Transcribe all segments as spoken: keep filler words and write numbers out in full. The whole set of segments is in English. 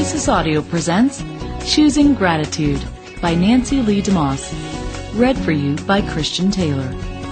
Oasis Audio presents Choosing Gratitude by Nancy Lee DeMoss. Read for you by Christian Taylor.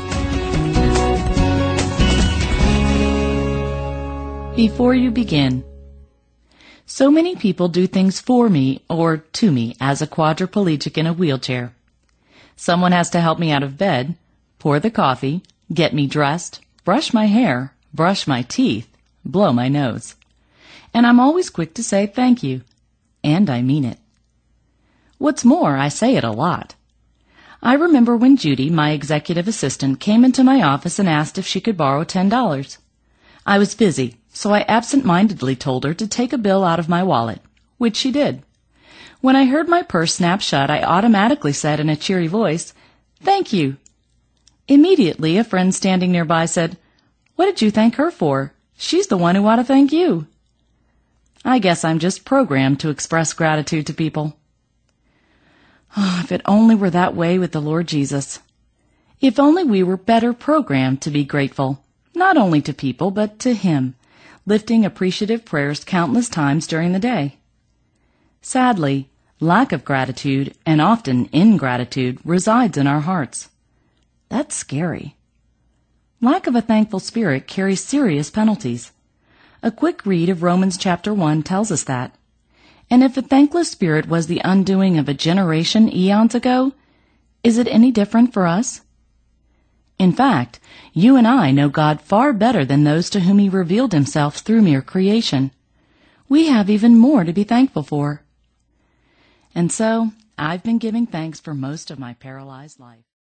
Before you begin. So many people do things for me or to me as a quadriplegic in a wheelchair. Someone has to help me out of bed, pour the coffee, get me dressed, brush my hair, brush my teeth, blow my nose. And I'm always quick to say thank you. And I mean it. What's more, I say it a lot. I remember when Judy, my executive assistant, came into my office and asked if she could borrow ten dollars. I was busy, so I absent-mindedly told her to take a bill out of my wallet, which she did. When I heard my purse snap shut, I automatically said in a cheery voice, "Thank you." Immediately, a friend standing nearby said, "What did you thank her for? She's the one who ought to thank you." I guess I'm just programmed to express gratitude to people. Oh, if it only were that way with the Lord Jesus. If only we were better programmed to be grateful, not only to people, but to Him, lifting appreciative prayers countless times during the day. Sadly, lack of gratitude, and often ingratitude, resides in our hearts. That's scary. Lack of a thankful spirit carries serious penalties. A quick read of Romans chapter one tells us that. And if a thankless spirit was the undoing of a generation eons ago, is it any different for us? In fact, you and I know God far better than those to whom He revealed Himself through mere creation. We have even more to be thankful for. And so, I've been giving thanks for most of my paralyzed life.